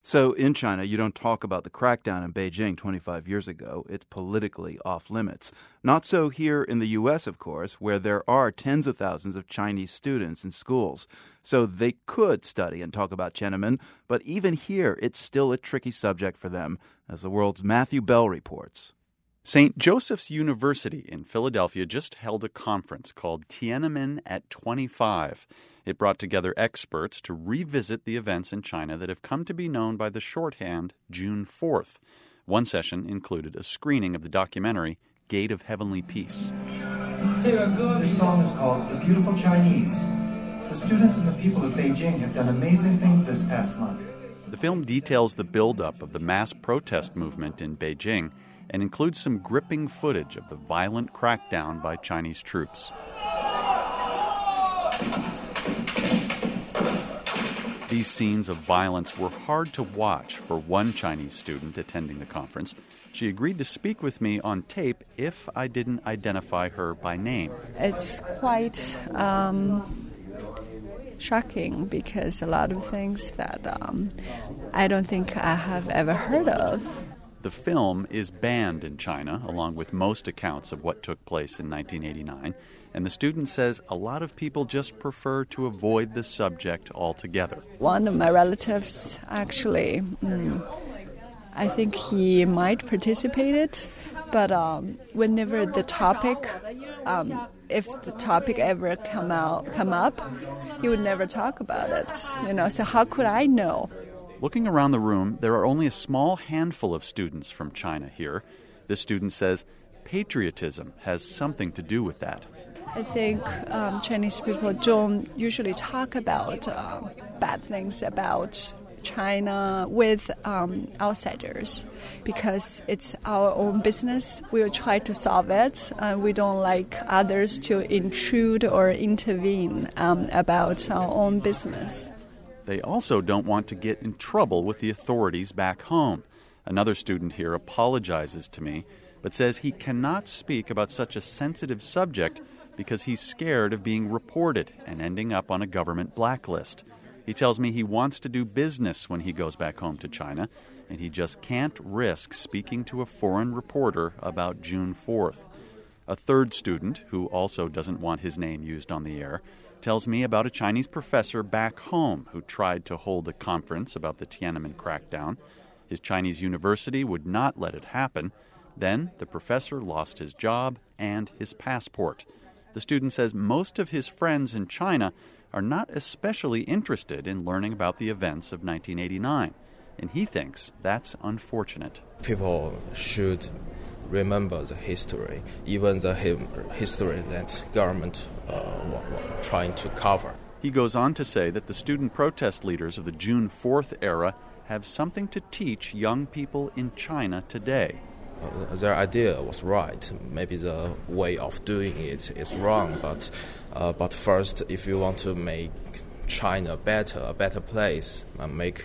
So in China, you don't talk about the crackdown in Beijing 25 years ago. It's politically off limits. Not so here in the U.S., of course, where there are tens of thousands of Chinese students in schools. So they could study and talk about Tiananmen, but even here, it's still a tricky subject for them, as the World's Matthew Bell reports. St. Joseph's University in Philadelphia just held a conference called Tiananmen at 25. It brought together experts to revisit the events in China that have come to be known by the shorthand June 4th. One session included a screening of the documentary Gate of Heavenly Peace. This song is called The Beautiful Chinese. The students and the people of Beijing have done amazing things this past month. The film details the buildup of the mass protest movement in Beijing and includes some gripping footage of the violent crackdown by Chinese troops. These scenes of violence were hard to watch for one Chinese student attending the conference. She agreed to speak with me on tape if I didn't identify her by name. It's quite shocking because a lot of things that I don't think I have ever heard of. The film is banned in China, along with most accounts of what took place in 1989. And the student says a lot of people just prefer to avoid the subject altogether. One of my relatives actually, I think he might participate, but whenever the topic, if the topic ever come up, he would never talk about it. So how could I know? Looking around the room, there are only a small handful of students from China here. This student says patriotism has something to do with that. I think Chinese people don't usually talk about bad things about China with outsiders because it's our own business. We will try to solve it. We don't like others to intrude or intervene about our own business. They also don't want to get in trouble with the authorities back home. Another student here apologizes to me, but says he cannot speak about such a sensitive subject because he's scared of being reported and ending up on a government blacklist. He tells me he wants to do business when he goes back home to China, and he just can't risk speaking to a foreign reporter about June 4th. A third student, who also doesn't want his name used on the air, tells me about a Chinese professor back home who tried to hold a conference about the Tiananmen crackdown. His Chinese university would not let it happen. Then the professor lost his job and his passport. The student says most of his friends in China are not especially interested in learning about the events of 1989, and he thinks that's unfortunate. People should remember the history, even the history that government were trying to cover. He goes on to say that the student protest leaders of the June 4th era have something to teach young people in China today. Their idea was right. Maybe the way of doing it is wrong, but first, if you want to make China a better place, make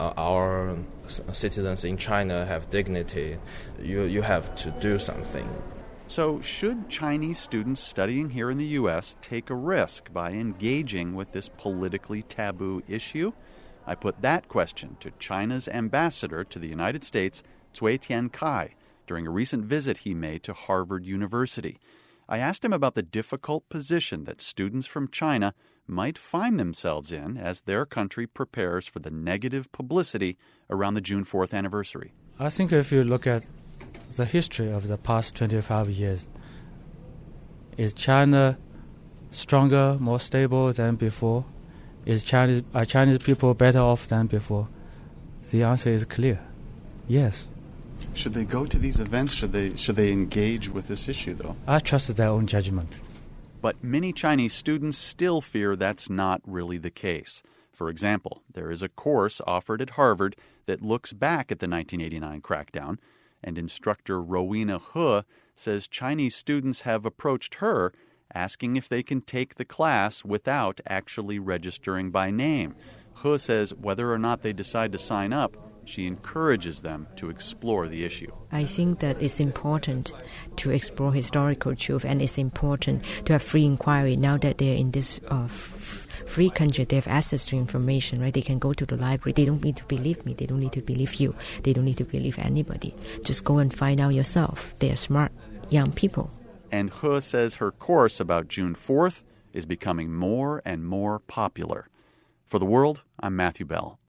our citizens in China have dignity, you have to do something. So should Chinese students studying here in the U.S. take a risk by engaging with this politically taboo issue? I put that question to China's ambassador to the United States, Cui Tiankai, during a recent visit he made to Harvard University. I asked him about the difficult position that students from China might find themselves in as their country prepares for the negative publicity around the June 4th anniversary. I think if you look at the history of the past 25 years, is China stronger, more stable than before? Are Chinese people better off than before? The answer is clear. Yes. Should they go to these events? Should they engage with this issue, though? I trust their own judgment. But many Chinese students still fear that's not really the case. For example, there is a course offered at Harvard that looks back at the 1989 crackdown, and instructor Rowena He says Chinese students have approached her asking if they can take the class without actually registering by name. He says whether or not they decide to sign up she encourages them to explore the issue. I think that it's important to explore historical truth, and it's important to have free inquiry. Now that they're in this free country, they have access to information, right? They can go to the library. They don't need to believe me. They don't need to believe you. They don't need to believe anybody. Just go and find out yourself. They are smart young people. And He says her course about June 4th is becoming more and more popular. For The World, I'm Matthew Bell.